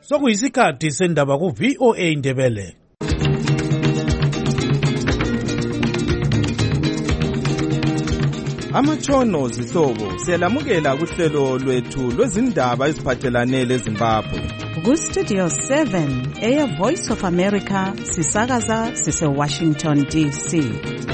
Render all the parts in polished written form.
Sokuyisikhathi sendaba ku VOA Indebele. Amatshono zihlobo siyalamukela kuhlelo lwethu lwezindaba eziphathelane leZimbabwe. Ku Studio 7 Air Voice of America sisakaza sise Washington DC.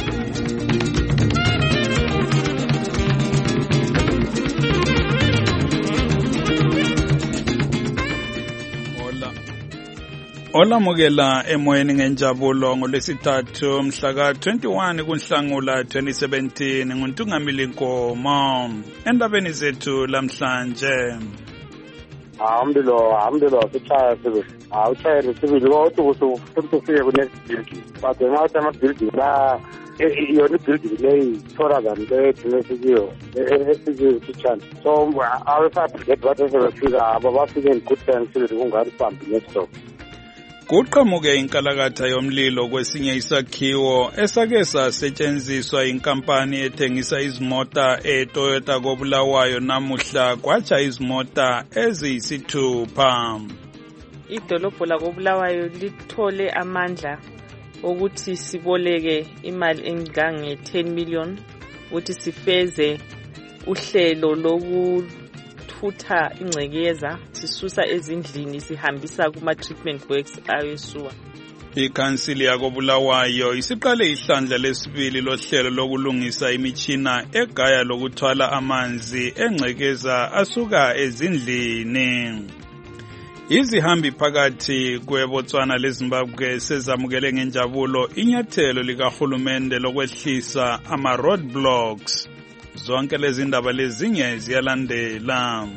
Olamukela emoyeni ngenjabulo ngolwesithathu mhla ka-21 kuNhlangula 2017 nguNtungamili Nkomo endabeni zethu lamhlanje. Alhamdulillah sichaya sibe. Uchaya sibe ukuthi ufike ku-next building. But ngathi ama-building la yona building leyi thola kanti leyo esichana. So abafike bathi sebefika abafike in good time sibe kungani phambi next stop. Kuqhamuke inkalakatha yomlilo kwesinye isakhiwo esake sasetshenziswa inkampani ethengisa izimota eToyota koBulawayo namuhla kwatsha izimota eziyisithupha. Idolobho lakoBulawayo lithole amandla ukuthi siboleke imali engange 10 million ukuthi sifeze uhlelo thutha ingcekeza sisusa ezindlini sihambisa kuma treatment works ayesuwa. Ikhansili yakoBulawayo isiqale ihlandla lesibili lohlelo lokulungisa imitshina egaya lokuthwala amanzi engcekeza asuka ezindlini. Izihambi phakathi kweBotswana leZimbabwe sezamukele ngenjabulo inyathelo likahulumende lokwehlisa ama roadblocks. Zonke lezi ndaba lezinye ziyalandela.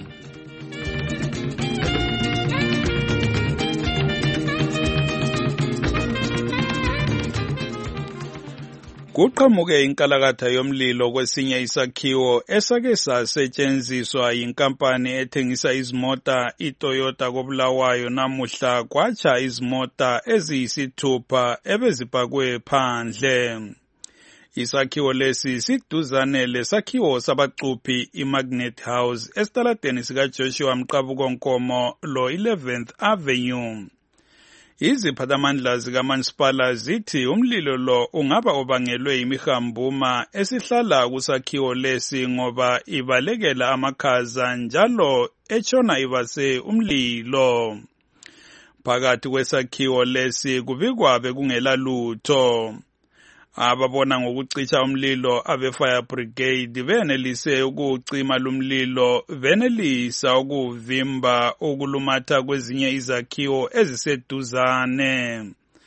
Kuqhamuke inkalakatha yomlilo kwesinye isakhiwo esake sasetshenziswa yinkampani ethengisa izimota iToyota koBulawayo namuhla kwatsha izimota eziyisithupha ebezipakwe phandle. Isakhiwo lesi siduzane lesakhiwo sabacuphi iMagnet House esitaladeni sikaJoshua Mqabuko Nkomo lo 11th Avenue. Iziphathamandla zikamasipala zithi umlilo lo ungaba ubangelwe imihambuma esihlala kusakhiwo lesi ngoba ibalekela amakhaza njalo etshona ibase umlilo. Phakathi kwesakhiwo lesi kubikwa bekungela lutho. Ababona ngokucisha umlilo abe-fire brigade benelise ukucima lumlilo benelisa ukuvimba ukulumatha kwezinye izakhiwo eziseduzane.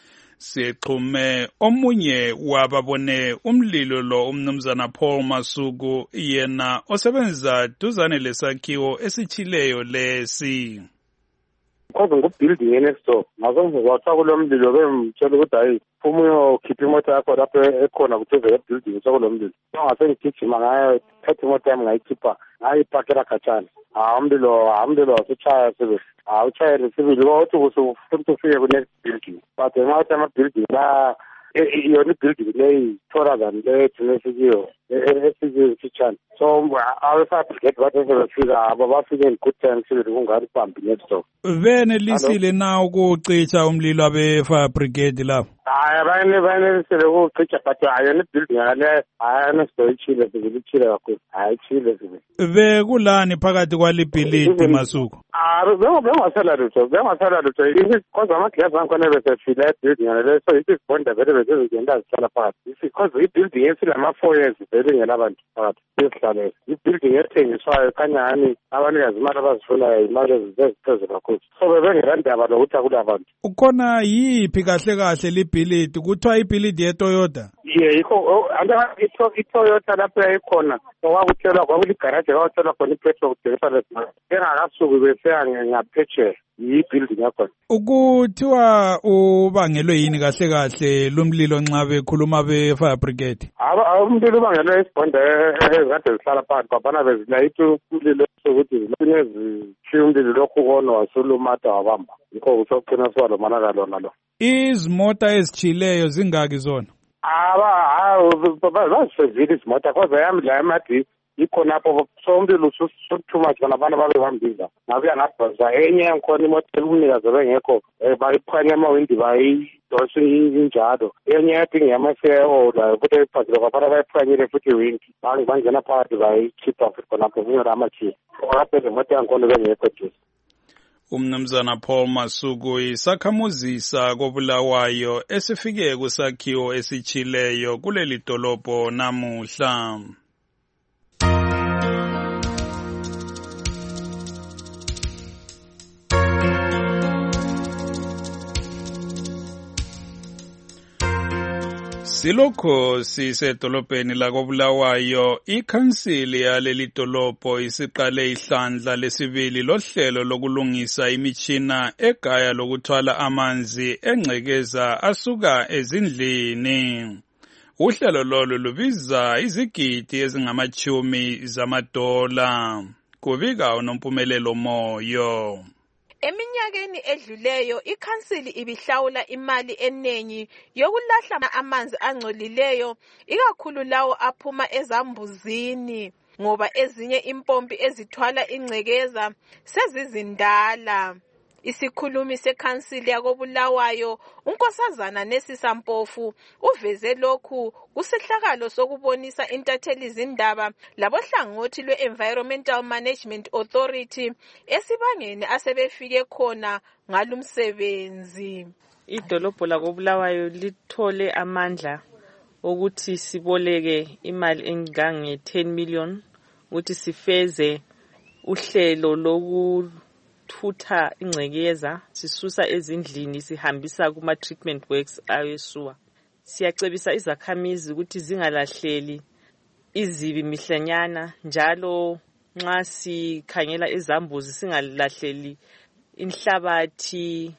Sixhume omunye wababone umlilo lo umnumzana Paul Masuku yena osebenza duzane lesakhiwo esichileyo lesi. Kodwa ngobuilding next door mazombe kwatha kulomlilo bemtshela ukuthi hayi phuma uyokhipha imoto yakho lapho ekhona kutheze building sokulomlilo ngase ngigijima ngayo thatha imoto yami ngayikhipha ngayipakela khatshana. Alhamdulillah sichaya sibe. Uchaya sibe ukuthi ufike ku-next building. But ngathi ama-building la yona building leyi thola kanti leyo esichana. So abafike bathi sebefika abafike in good time sibe kungani phambi next stop. Benelisile na ukucisha umlilo abe-fire brigade lapho? Bayenelisile ukucisha but ayona building yale ayanasto ichile sibilichile kakhulu. Chile sibe. Bekulani phakathi kwalibhilidi Masuku? Bengasala lutho kodwa amaglasi angikhona besefile ebuilding yale so isibonda vele bezizigenda zihlala phakathi. Because ibuilding esilama-4 years vele ngelabantu phakathi esihlala ibuilding ethengiswayo kanyani abanikazi imali abazifunayo imali eziphezulu kakhulu. So bebengelandaba lokuthi akulabantu. Ukhona yiphi kahle libhilidi kuthiwa ibhilidi yeToyota? Yikho iToyota lapho yayikhona okwakuthelwa kwakuligaraje kwakuthelwa khona ipetrol kudingisa lesimali engakasuki besea ngaphetsheya yi-building yakhona. Ukuthiwa ubangelwe yini kahle lumlilo nxa bekhuluma be-fire brigade? Umlilo ubangelwe isibonda ezikade zihlala phakathi kwabana bezilayithi umlilo sokuthi zilezitshiya umlilo lokhu kona wasulumatha wabamba yikho kusogcina siwalo manakalo nalo. Izimota ezitshileyo zingaki zona? Bazisevile izimota kodwa yami la yamadi ikhonapho so umlilo too much kana abantu babe bambiza ngabuya ngabhaza enye ngikhona imoto umnikazi bengekho bayiphanye amawindi bayidonse injalo enye yathi ngiyamaseho la futhi iphazile kwaphela bayiphanyile futhi iwindi bangena phakathi bayikhipha futhi khonapho kungela amachiya ngaphela imoto yangikhona bengekho nje. Umnumzana Paul Masuku isakhamuzisa koBulawayo esifike kusakhiwo esichileyo kuleli dolobho namuhla. Silokho sisedolobheni lakoBulawayo, ikhansili yaleli dolobho isiqale ihlandla lesibili lohlelo lokulungisa imitshina egaya lokuthwala amanzi engcekeza asuka ezindlini. Uhlelo lolu lubiza izigidi ezingama-10 zamadola. Kubika uNompumelelo Moyo. Eminyakeni edluleyo ikhansili ibihlawula imali enengi yokulahla amanzi angcolileyo ikakhulu lawo aphuma ezambuzini ngoba ezinye impompi ezithwala ingcekeza sezizindala. Isikhulumi sekhansili yakoBulawayo unkosazana Nesisa Mpofu uveze lokhu kusihlakalo sokubonisa intatheli izindaba labohlangothi lwe-Environmental Management Authority esibangeni asebefike khona ngalumsebenzi. Idolobho lakoBulawayo lithole amandla ukuthi siboleke imali engange 10 million ukuthi sifeze uhlelo thutha ingcekeza sisusa ezindlini sihambisa kuma treatment works awesuwa. Siyacebisa izakhamizi ukuthi zingalahleli izibi mihlanyana njalo nxa sikhangela izambuzi singalahleli inhlabathi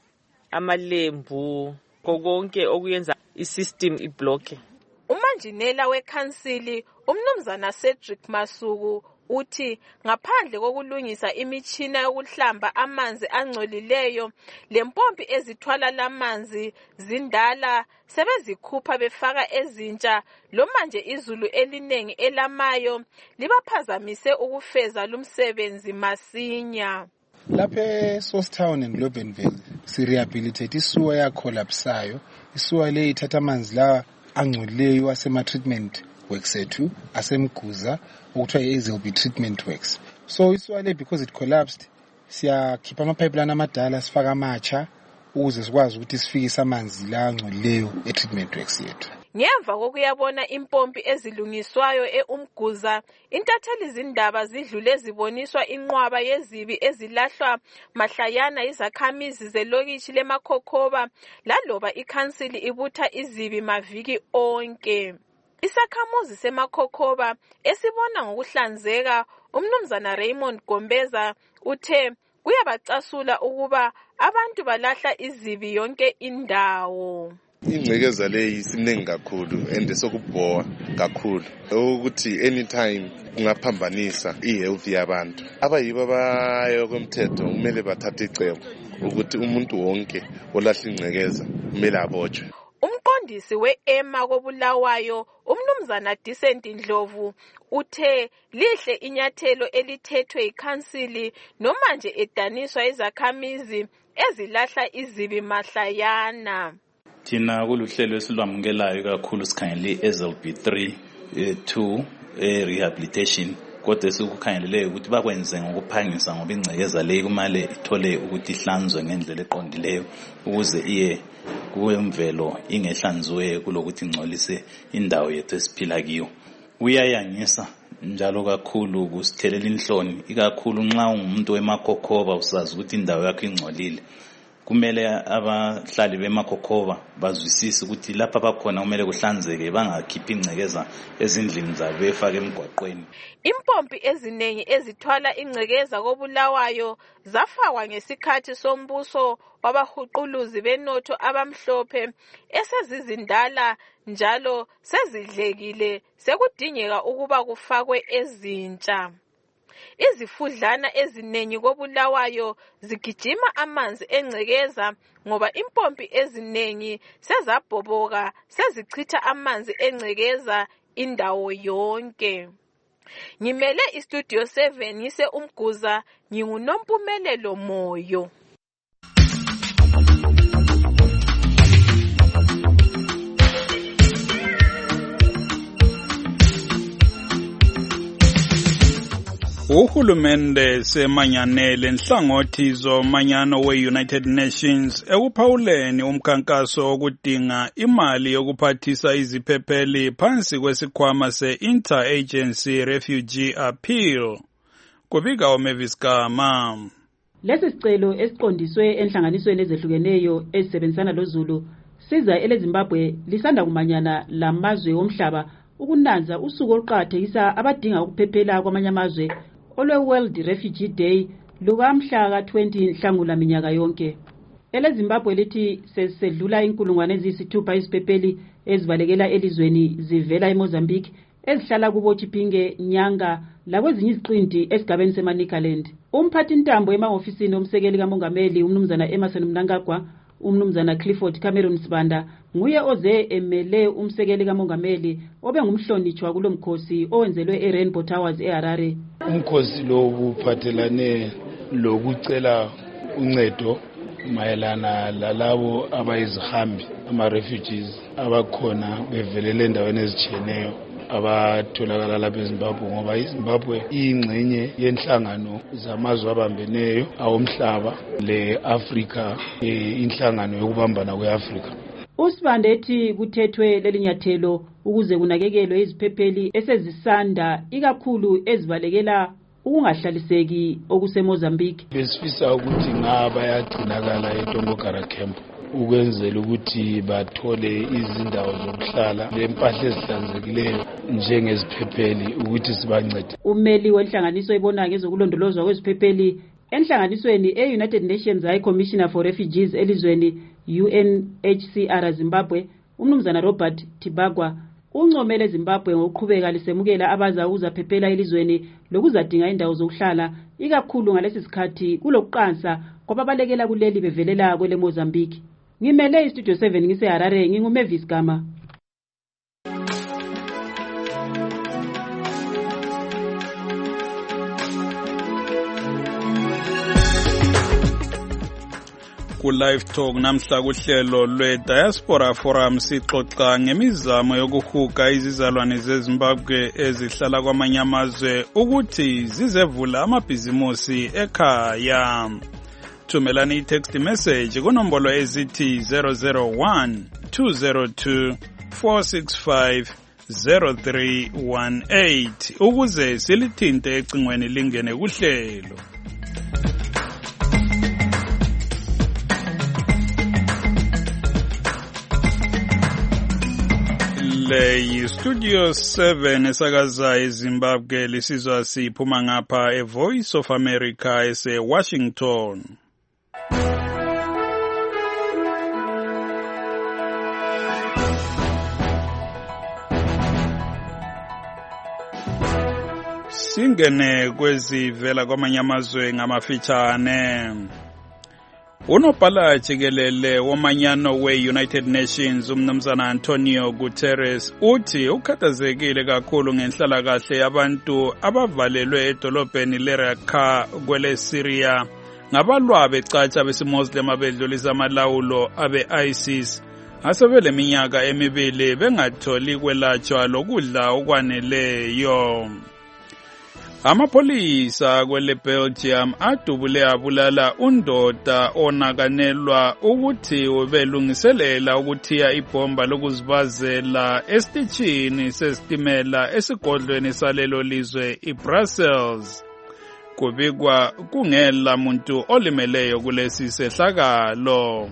amalembu konke okuyenza isystem ibloke. Umanjinela wekhansili umnumzana Cedric Masuku uthi ngaphandle kokulungisa imitshina yokuhlamba amanzi angcolileyo lempompi ezithwala lamanzi zindala sebezikhupha befaka ezintsha lo manje izulu elinengi elamayo libaphazamise ukufeza lumsebenzi masinya. Lapha eSourcetown and Lobenville sirehabilitate isuwa yakolapsayo. Isuwa le ithatha amanzi la angcolileyo asema treatment works ethu asemguza ukuthiwa i-Ezelby treatment works. So isuwa le because it collapsed siyakhipha amapipeline amadala sifaka amatsha ukuze sikwazi ukuthi sifikise amanzi la angcolileyo e-treatment works yethu. Ngemva kokuyabona impompi ezilungiswayo eUmguza, intatheli izindaba zidlule ziboniswa inqwaba yezibi ezilahlwa mahlayana izakhamizi zelokishi leMakhokhoba laloba ikhansili ibutha izibi maviki onke. Isakhamuzi seMakhokhoba esibona ngokuhlanzeka umnumzana Raymond Gombeza uthe kuyabacasula ukuba abantu balahla izibi yonke indawo. Ingcekeza le isiningi kakhulu and sokubhowa kakhulu ukuthi anytime kungaphambanisa ihealth yabantu abayibo abayo komthetho kumele bathathe icebo ukuthi umuntu wonke olahla ingcekeza kumele abotshwe. Umqondisi we-EMA koBulawayo umnumzana Decent Ndlovu uthe lihle inyathelo elithethwe ikhansili nomanje edaniswa izakhamizi ezilahla izibi mahlayana. Thina kuluhlelo esilwamukelayo kakhulu sikhangele i-Ezelby 3-2 rehabilitation kodwa sikukhangeleleyo ukuthi bakwenze ngokuphangisa ngoba ingcekeza le kumele ithole ukuthi ihlanzwe ngendlela eqondileyo ukuze iye kuwemvelo ingehlanziwe kulokuthi ingcolise indawo yethu esiphila kiyo. Uyayangisa njalo kakhulu kusithelela inhloni ikakhulu nxa ungumuntu weMakhokhoba usazi ukuthi indawo yakho ingcolile. Kumele abahlali beMakhokhoba bazwisise ukuthi lapha bakhona kumele kuhlanzeke bangakhiphi ingcekeza ezindlini zabo befake emgwaqweni. Impompi ezinengi ezithwala ingcekeza koBulawayo zafakwa ngesikhathi sombuso wabahuquluzi benotho abamhlophe esezizindala njalo sezidlekile sekudingeka ukuba kufakwe ezintsha. Izifudlana ezinengi koBulawayo zigijima amanzi engcekeza ngoba impompi ezinengi sezabhoboka sezichitha amanzi engcekeza indawo yonke. Ngimele iStudio 7 ngise uMguza, nginguNompumelelo Moyo. Uhulumende semanyanele nhlangothi zomanyano we-United Nations ekuphawuleni umkhankaso wokudinga imali yokuphathisa iziphepheli phansi kwesikhwama se-Interagency Refugee Appeal. Kubika uMavis Gama. Lesi sicelo esiqondiswe enhlanganisweni ezehlukeneyo ezisebenzisana loZulu siza eleZimbabwe lisanda kumanyana lamazwe omhlaba ukunanza usuku oluqhakathekisa abadinga ukuphephela kwamanye amazwe olwe-World Refugee Day lukamhla ka-20 Nhlangula minyaka yonke. EleZimbabwe lithi sesedlula inkulungwane eziyisithupha iziphepheli ezivalekela elizweni zivela eMozambique ezihlala kubo Chipinge, Nyanga lakwezinye iziqinti esigabeni seManicaland. Umphathi ntambo emahofisini omsekeli kamongameli umnumzana Emerson Mnangagwa, umnumzana Clifford Cameron Sibanda nguye oze emele umsekeli kamongameli obengumhlonitshwa kulomkhosi owenzelwe eRainbow Towers eHarare. Umkhosi lo uphathelane lokucela uncedo mayelana lalabo abayizihambi ama-refugees abakhona bevelele endaweni ezitshiyeneyo abatholakala lapha eZimbabwe, ngoba iZimbabwe iyingxenye yenhlangano zamazwe abambeneyo awomhlaba le-Afrika, inhlangano yokubambana kwe-Afrika. Usibande ethi kuthethwe lelinyathelo ukuze kunakekelwe iziphepheli esezisanda ikakhulu ezivalekela ukungahlaliseki okuseMozambique. Besifisa ukuthi ngaba yagcinakala eTongogara camp ukwenzela ukuthi bathole izindawo zokuhlala lempahla ezihlanzekileyo njengeziphepheli ukuthi sibancede. Umeli wenhlanganiso ebona ngezokulondolozwa kweziphepheli enhlanganisweni e-United Nations High Commissioner for Refugees elizweni UNHCR Zimbabwe, umnumzana Robert Tibagwa uncomele Zimbabwe ngokuqhubeka lisemukela abaza ukuzaphephela elizweni lokuzadinga indawo zokuhlala ikakhulu ngalesi sikhathi kulokuqansa kwababalekela kuleli bevelela kwele Mozambique. Ngimele iStudio 7 ngiseHarare, nginguMavis Gama. Ku-Live Talk namhla kuhlelo lwe-Diaspora Forum sixoxa ngemizamo yokuhuga izizalwane zeZimbabwe ezihlala kwamanye amazwe ukuthi zizevula amabhizimusi ekhaya. Thumelani i-text message kunombolo ezithi 001 202 465 0318 ukuze silithinte ecingweni lingene kuhlelo. Le Studio 7 esakaza eZimbabwe lisizwa siphuma ngapha eVoice of America ese-Washington. Singene kwezivela kwamanye amazwe ngamafitshane. Unobhala jikelele womanyano we-United Nations umnumzana Antonio Guterres uthi ukhathazekile kakhulu ngenhlalakahle yabantu abavalelwe edolobheni leRaqqa kwele Syria ngabalwa becatsha besimuslim abedlulisa amalawulo abe-ISIS asebele minyaka emibili bengatholi kwelatshwa lokudla okwaneleyo. Amapolisa kwele Belgium adubule abulala undoda onakanelwa ukuthi ubelungiselela ukuthiya ibhomba lokuzibazela esitishini sesitimela esigodlweni salelo lizwe iBrussels. Kubikwa kungela muntu olimeleyo kulesi sehlakalo.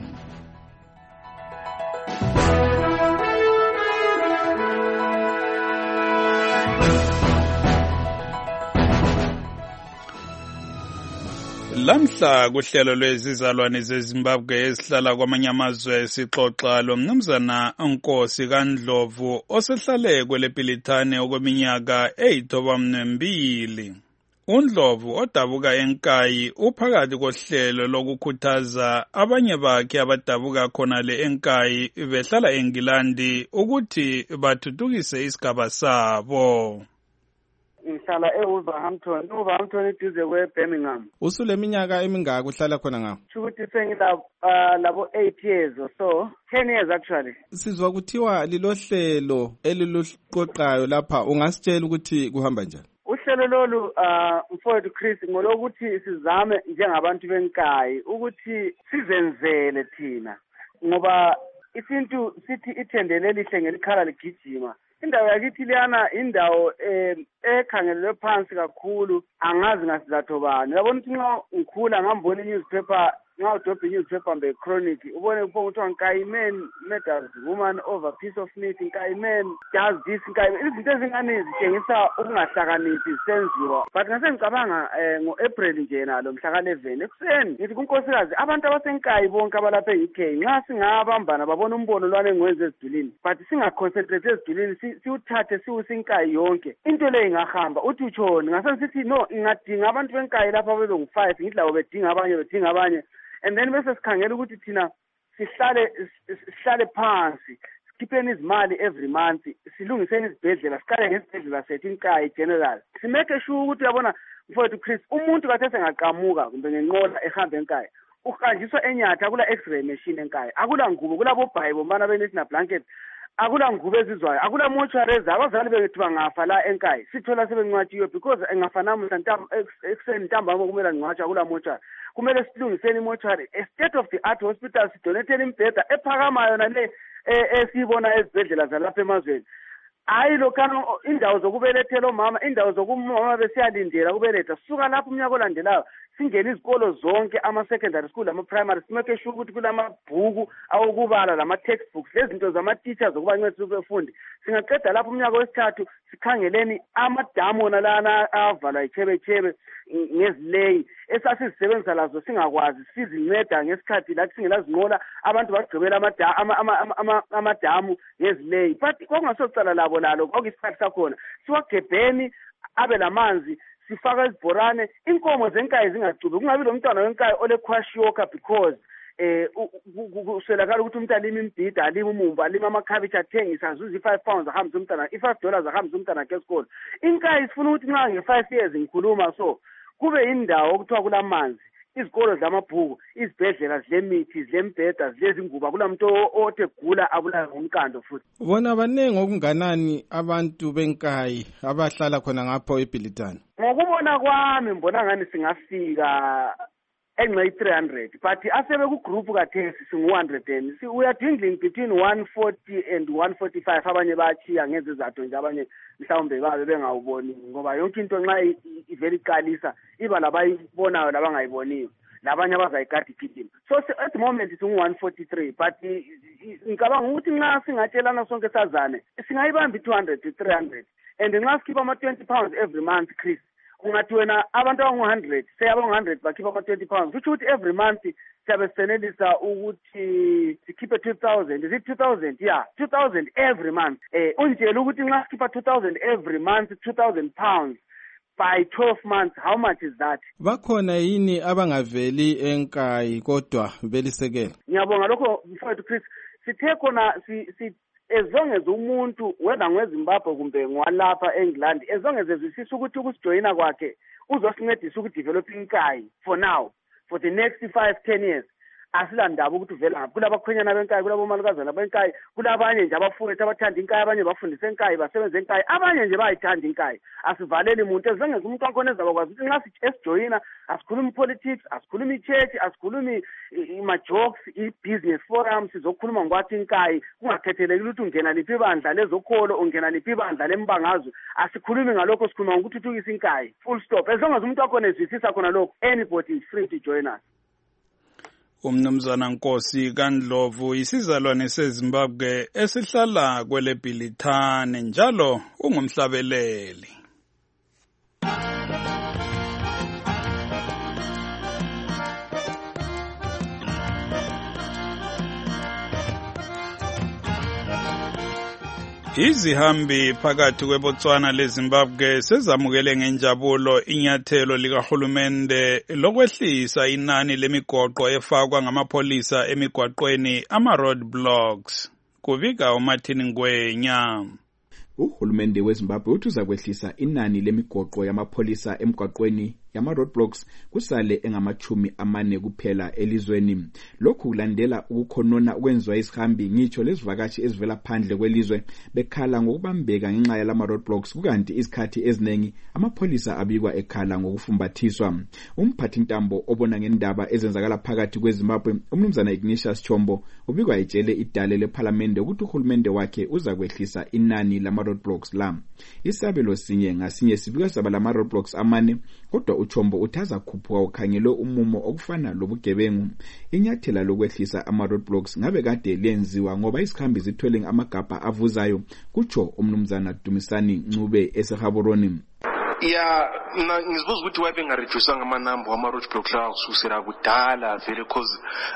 Lamhla kuhlelo lwezizalwane zeZimbabwe esihlala kwamanye amazwe sixoxa lo mnumzana Nkosi kaNdlovu osehlale kwelepilitane okweminyaka 82. UNdlovu odabuka eNkayi uphakathi kohlelo lokukhuthaza abanye bakhe abadabuka khona le eNkayi behlala eNgilandi ukuthi bathuthukise isigaba sabo. ngihlala eWolverhampton. eWolverhampton iduze kweBirmingham. Usuleminyaka emingaka uhlala khona ngawo? Ukuthi sengilabo 8 years or so. 10 years actually. Sizwa kuthiwa lilohlelo eliluqoqayo lapha, ungasitshela ukuthi kuhamba njani? Uhlelo lolu mfowethu Chris ngolokuthi sizame njengabantu benkayi ukuthi sizenzele thina ngoba isintu sithi ithendele lihle ngelikhala ligijima. Indawo yakithi liyana indawo ekhangelelwe phansi kakhulu, angazi ngasizatho bani. Yabona ukuthi nxa ngikhula ngambona newspaper, nxa udobha newspaper mbe chronic ubone kupho kuthiwa nkayi man murders woman over piece of meat, nkayi man does this, nkayi izinto ezingane zitshengisa ukungahlakaniphi senziwa. But ngase ngicabanga ngo-April nje nalo mhla ka-11 ekuseni ngithi kunkosikazi abantu abasenkayi bonke abalapha e-UK nxa singabambana babona umbono lwane engiwenze ezidulini but singaconcentrate ezidulini siwuthathe siwusinkayi yonke into leyo ingahamba. Uthi utshoni? Ngase ngisithi no, ngingadinga abantu benkayi lapha bebe-5 ngithi labo bedinga abanye and then bese sikhangela ukuthi thina sihlale phansi sikhipheni izimali every month, silungiseni izibhedlela, siqale ngesibhedlela sethu inkayi general, simeke sure ukuthi uyabona mfowethu Chris umuntu kathe sengaqamuka kumbe ngenqola ehamba enkayi uhanjiswa enyatha kula x-ray machine enkayi, akula ngubo, kulabo bhayi bombana benethi na blanket, akula ngubo ezizwayo, akula mortuary abazali bethu bangafa la enkayi sithola sebencwatshiwe because engafa namuhla ekuseni ntambama kumele ngcwatshwa kula mortuary. Kumele silungiseni mortuary, a state of the art hospital, sidonethele imbheda ephakamayo nale esiyibona ezibhedlela zalapha emazweni. Hayi lokhana indawo zokubelethela omama, indawo zokumama besiyalindela kubeletha, suka lapho umnyaka olandelayo singena izikolo zonke ama-secondary school ama-primary simeke sure ukuthi kulamabhuku awokubala lama-textbooks lezinto zama-teachers zokubancedisa ukubefundi. Singaqeda lapho umnyaka wesithathu sikhangeleni amadamu wona lana avalwa yichebechebe ngezileyi esasizisebenzisa lazo singakwazi sizinceda ngesikhathi lathi singelazinqola abantu bagqibela amadamu ngezileyi. But kwakungasocala labo lalo kwakuyisikhathi sakhona siwagebheni abe lamanzi, sifaka izibhorane, inkomo zenkayi zingacubi, kungabi lo mntwana wenkayi ole-kwashiyoka because uswelakala ukuthi umuntu alima imbhida, alima umumbu, alima amakhabishi athengisa azuze i-5 pounds ahambisa umntana, $5 ahambisa umntana ke esikolo. Inkayi sifuna ukuthi nxa nge-5 years ngikhuluma so kube indawo okuthiwa kulamanzi, izikolo zlamabhuku, izibhedlela zilemithi, zilembheda, zilezinguba, kulamuntu othe gula abulawe ngomkando futhi. Bona baningi okunganani abantu benkayi abahlala khona ngapho eBhilitani? Ngokubona kwami mbona ngani singafika enxe 300 but asebe ku group kathesi singu100 we are dwindling between 140 and 145. Abanye bachiya ngezizathu nje, abanye mhlawumbe babe bengawuboni ngoba yonke into nxa iveli qalisa iba labayibonayo labangayiboniyo, labanye abazayikadi igijima. So at the moment singu143 but ngicabanga ukuthi nxa singatshelana sonke sazane singayibamba 200 to 300 and nxa sikhipha ama-20 pounds every month Chris, ungathi wena abantu abangu-100 seyabangu-100 bakhipha ama-20 pounds, which ukuthi every month siyabe sisenelisa ukuthi sikhiphe 2,000. Is it 2,000? Yeah, 2,000 every month. Unjela ukuthi nxa sikhipha 2,000 every month, 2,000 pounds by 12 months, how much is that? Bakhona yini abangaveli enkayi kodwa belisekela? Ngiyabonga lokho mfowethu Chris, sithe khona as long as umuntu wena ngweZimbabwe kumbe ngwalapha eNgland, as long as ezwisisa ukuthi ukusijoyina kwakhe uzosincedisa ukudevelop inkayi for now, for the next 5-10 years, asilandaba ukuthi uvela ngaphi. Kulabakhwenyana benkayi, kulabomalukazana benkayi, kulabanye nje abafowethu abathanda inkayi, abanye bafundisa enkayi, basebenza enkayi, abanye nje bayithanda inkayi. Asivaleli umuntu, as long as umuntu wakhona ezabakwazi ukuthi nxa esijoyina asikhulumi politics, asikhulumi church, asikhulumi ama-jokes, i-business forum, sizokhuluma ngwathi inkayi, kungakhethelekile ukuthi ungena liphi ibandla lezokholo, ungena liphi ibandla lembangazwe. Asikhulumi ngalokho, sikhuluma ngokuthuthukisa inkayi, full stop. As long as umuntu wakhona ezwisisa khona lokho, anybody is free to join us. Umnumzana Nkosi kaNdlovu isizalwane seZimbabwe esihlala kwele Bhilitane njalo ungumhlabeleli. Izihambi phakathi kweBotswana leZimbabwe sezamukele ngenjabulo inyathelo likahulumende lokwehlisa inani lemigoqo efakwa ngamapholisa emigwaqweni ama-roadblocks. Kuvika uMartin Ngwenya. Uhulumende weZimbabwe uthi uzakwehlisa inani lemigoqo yamapholisa emgwaqweni yama-roadblocks kusale engama-40 kuphela elizweni. Lokhu kulandela ukukhonona okwenziwa isihambi ngitsho lezivakashi ezivela phandle kwelizwe bekhala ngokubambeka ngenxa yalama-roadblocks, kukanti isikhathi eziningi amapholisa abikwa ekhala ngokufumbathiswa. Umphathintambo obona ngendaba ezenzakala phakathi kweZimbabwe, uMnumzana Ignatius Chombo, ubikwa etshele idale lephalamende ukuthi uhulumende wakhe uzakwehlisa inani lama-roadblocks la. Isabelo sinye ngasinye sibikwa saba lama-roadblocks 4, kodwa uChombo uthaza khuphuka ukhangelwe umumo okufana lobugebengu. Inyathela lokwehlisa ama-roadblocks ngabe kade lenziwa ngoba isikhambi zithwele amagabha avuzayo, kutsho uMnumzana Dumisani Ncube eseGaborone. Ya ngizibuza ukuthi wabe ngareduce ngamanamba wama-roadblock la kususela kudala vele cause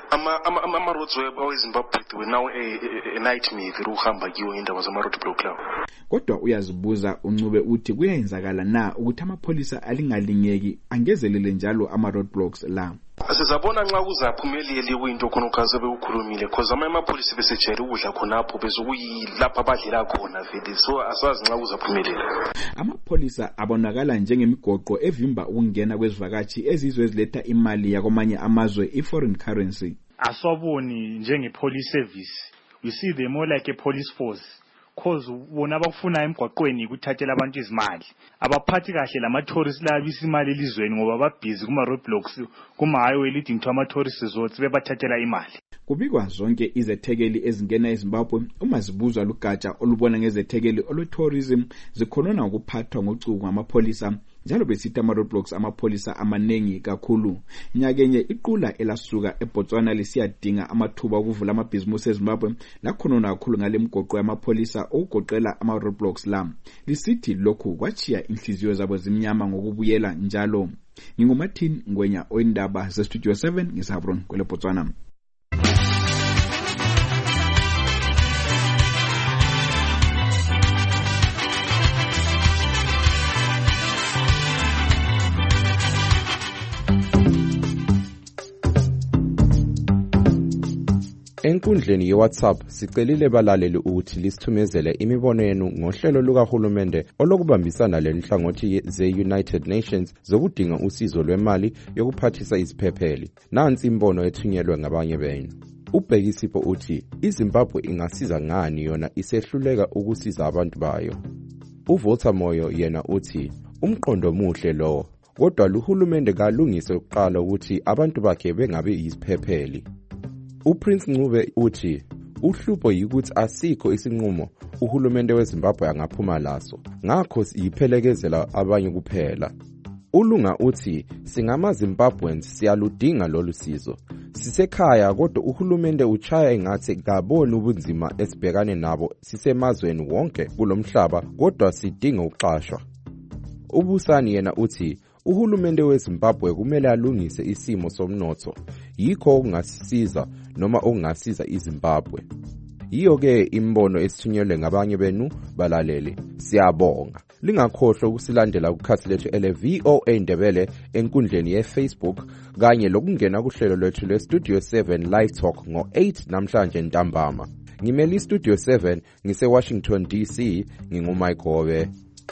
ama-roads weZimbabwe were now a nightmare ukuhamba kiwo indaba zama-roadblock lawo. Kodwa uyazibuza uNcube uthi kuyenzakala na ukuthi amapholisa alingalingeki angezelele njalo ama-roadblocks la. Sizabona nxa kuzaphumelele kwinto khona ukaze bekukhulumile cause amapholisa besejele ukudla khonapho bezokuyilapha abadlela khona vele, so asazi nxa kuzaphumelela. Amapholisa abonakala njengemigoqo evimba ukungena kwezivakashi ezizwe eziletha imali yakwamanye amazwe i-foreign currency. Aswaboni njenge-police service, we see them more like a police force. Cause bona abafuna emgwaqweni ukuthathela abantu izimali, abaphathi kahle lama-tourists labisa imali elizweni ngoba babhizi kuma-roadblocks kuma-highway leading to ama-tourist resorts bebathathela imali. Kubikwa zonke izethekeli ezingena eZimbabwe uma zibuzwa lugatsha olubona ngezethekeli olwe-tourism zikhonona ukuphathwa ngocuku ngamapholisa, njalo besithi ama-roadblocks amapholisa amanengi kakhulu. Nyakenye iqula elasuka eBotswana lisiyadinga amathuba okuvula amabhizimusi eZimbabwe lakhonona kakhulu ngale mgoqo yamapholisa okugoqela ama-roadblocks la. Lisithi lokhu kwachiya inhliziyo zabo zimnyama ngokubuyela njalo. NginguMartin Ngwenya oyindaba zeStudio 7 ngeSabron kweleBotswana. Enkundleni yeWhatsApp sicelile balaleli ukuthi lisithumezele imibono yenu ngohlelo lukahulumende olokubambisana lenhlangothi ze-United Nations zokudinga usizo lwemali yokuphathisa iziphepheli. Nansi imbono ethunyelwe ngabanye benu. uBhekisipho uthi iZimbabwe ingasiza ngani yona isehluleka ukusiza abantu bayo. uVotamoyo yena uthi umqondo muhle lo, kodwa luhulumende kalungise uqala ukuthi abantu bakhe bengabe iziphepheli. uPrince Ncube uthi uhlupho yikuthi asikho isinqumo uhulumende weZimbabwe angaphuma laso, ngakho siyiphelekezela abanye kuphela. uLunga uthi singamaZimbabweans siyaludinga lolu sizo, sisekhaya kodwa uhulumende uchaya engathi kaboni ubunzima esibhekane nabo sisemazweni wonke kulomhlaba, kodwa sidinga uqashwa. uBusani yena uthi uhulumende weZimbabwe kumele alungise isimo somnotho, yikho okungasisiza noma okungasiza iZimbabwe. Yiyo-ke imbono esithunyelwe ngabanye benu balaleli, siyabonga. Lingakhohlwa ukusilandela kukhathi lethu ele-VOA Ndebele enkundleni ye-Facebook kanye lokungena kuhlelo lwethu lwe-Studio 7 Live Talk ngo-8 namhlanje ntambama. Ngimele iStudio 7 ngise-Washington DC, nginguMike Hobe.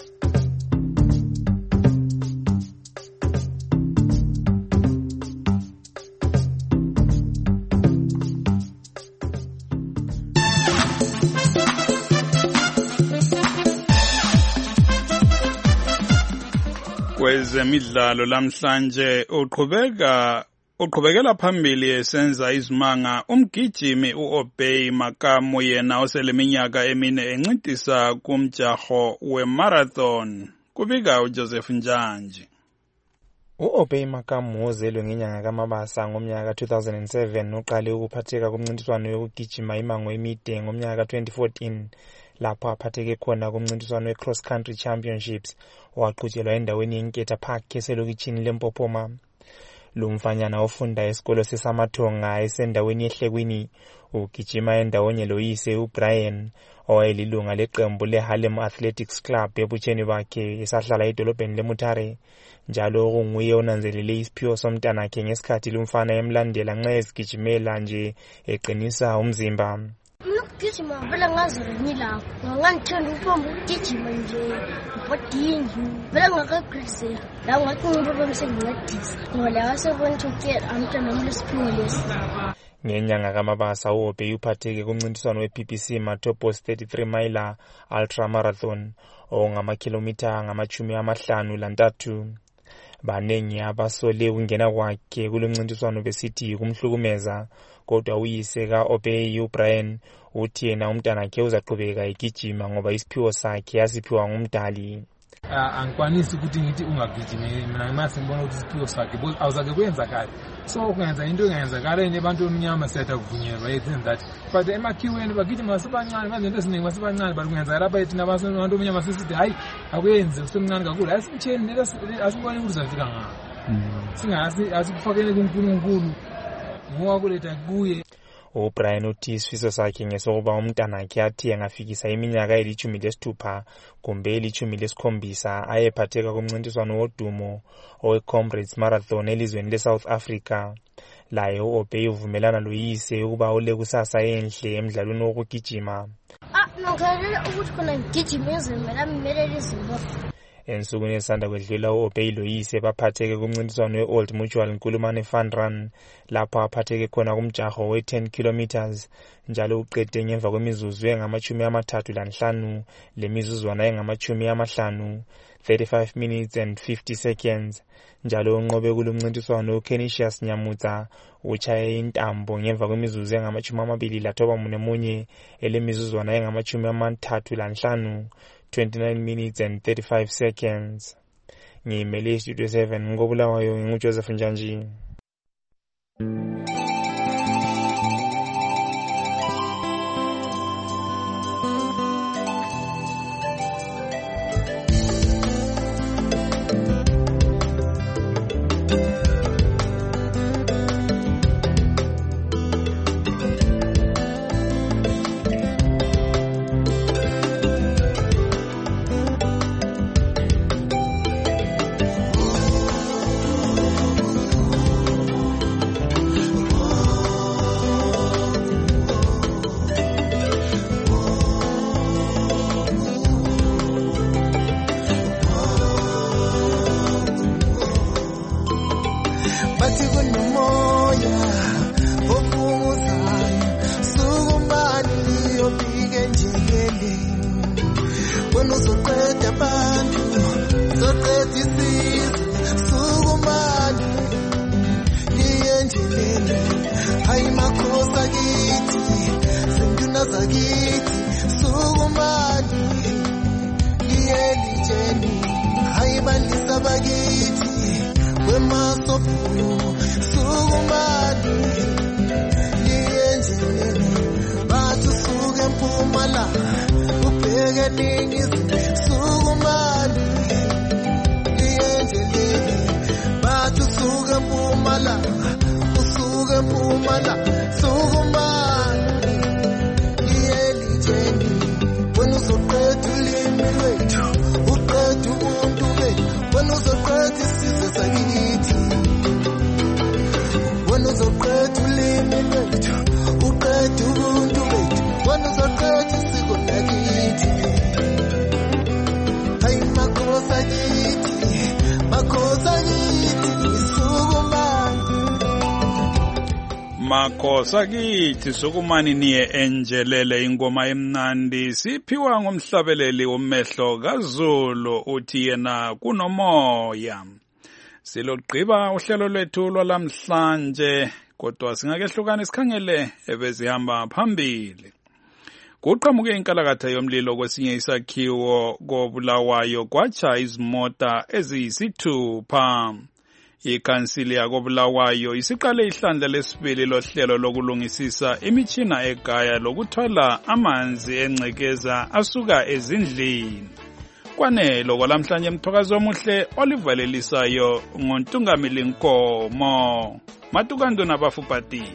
Kwezemidlalo lamhlanje uqhubekela phambili esenza izimanga umgijimi uObey Makamu yena oseleminyaka emine encintisa kumjaho wemarathon. Kubika uJoseph Njanji. uObey Makamu ozelwe ngenyanga kaMabasa ngomnyaka ka2007 uqale ukuphatheka kumncintiswano yokugijima imango emide ngomnyaka ka2014 lapho aphatheke khona kumncintiswano we-Cross Country Championships owaqhutshelwa endaweni yeNketha Park eselokitshini leMpophoma. Lo mfanyana ofunda esikolo seSamathonga esendaweni yeHlekwini ugijima endawonye loyise uBrian owayelilunga leqembu leHarlem Athletics Club ebutsheni bakhe esahlala edolobheni leMutare, njalo kunguye onanzelele isiphiwo somntanakhe ngesikhathi lumfana emlandela nxa ezigijimela nje eqinisa umzimba. Mina ukugijima vele ngazireni lapho ngangithanda ukubamba ukugijima nje bodingi vele ngakagrisela la ngathi ngibe msengincedisa ngoba la wasebona ukuthi amntwana nomlesiphiwe lesi. Ngenyanga kaMabasa uObey uphatheke kumncintiswano wePPC Matopos 33 Mile Ultra Marathon ongamakhilomitha ngama-53. Baningi abasole ungena kwakhe kulomncintiswano besithi kumhlukumeza, kodwa uyise kaObey uBrian uthi yena umntanakhe uzaqhubeka egijima ngoba isiphiwo sakhe yasiphiwa ngumdali. Angikwanisi ukuthi ngithi ungagijimi mina ngimase ngibona ukuthi isiphiwo sakhe awuzake kwenzakala so ukwenza into engenzakala nebantu omnyama setha kuvunyelwa yenza that but emakhiweni bagijima sebancane manje into esiningi basebancane bakungenza lapha ethi nabantu omnyama sesithi hayi akwenze usemncane kakhulu asimtsheni asibone ukuthi uzafika ngapo singazi asikufakele kuNkulunkulu ngoba kuletha kuye. uBrian uthi isifiso sakhe ngesokuba umntanakhe athi angafikisa iminyaka eli-16 kumbe eli-17 ayephatheka kumncintiswano wodumo owe-Comrades Marathon elizweni le-South Africa. Laye uObey uvumelana loyise ukuba ule kusasa enhle emdlalweni wokugijima. Nokhalela ukuthi khona ngigijima ezimela mmelele izimbabwe. Ensukwini esanda kwedlula uObey loyise baphatheke kumncintiswano we-Old Mutual Nkulumane Fun Run lapho aphatheke khona kumjaho we-10 kilometers njalo uqede ngemva kwemizuzu engama-35 lemizuzwana engama-50 35 minutes and 50 seconds. Njalo unqobe kulomncintiswano uKenisius Nyamutsa uchaye intambo ngemva kwemizuzu engama-21 elemizuzwana engama-35 29 minutes and 35 seconds. Ngimele Studio 7 ngobulawayo nguJoseph Njanji. Makhosa kithi sokumani niye enjelele ingoma emnandi siphiwa ngomhlabeleli womehlo kaZulu uthi yena kunomoya. Silogqiba uhlelo lwethu lwalamhlanje kodwa singakehlukana isikhangele ebezihamba phambili. Kuqhamuke inkalakatha yomlilo kwesinye isakhiwo koBulawayo kwatsha izimota eziyisithupha. Ikhansili yakoBulawayo isiqale ihlandla lesibili lohlelo lokulungisisa imitshina egaya lokuthwala amanzi engcekeza asuka ezindlini. Kwanelo kwalamhlanje mthokazi omuhle olivalelisayo ngoNtungamili Nkomo. Matukandu nabafupatila.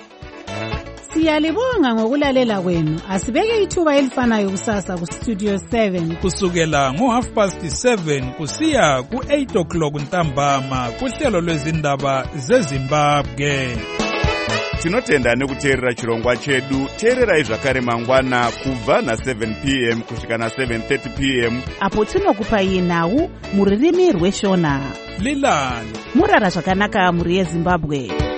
Siyalibonga ngokulalela kwenu. Asibeke ithuba elifanayo kusasa ku Studio 7 kusukela ngo7:30 kusiya ku8:00 ntambama kuhlelo lwezindaba zeZimbabwe. tinotenda nekuteerera chirongwa chedu. Teererai zvakare mangwana kubva na7 p.m. kusvika na7:30 p.m. apo tinokupai nhau mururimi rweshona. Lilani murara zvakanaka muri yeZimbabwe.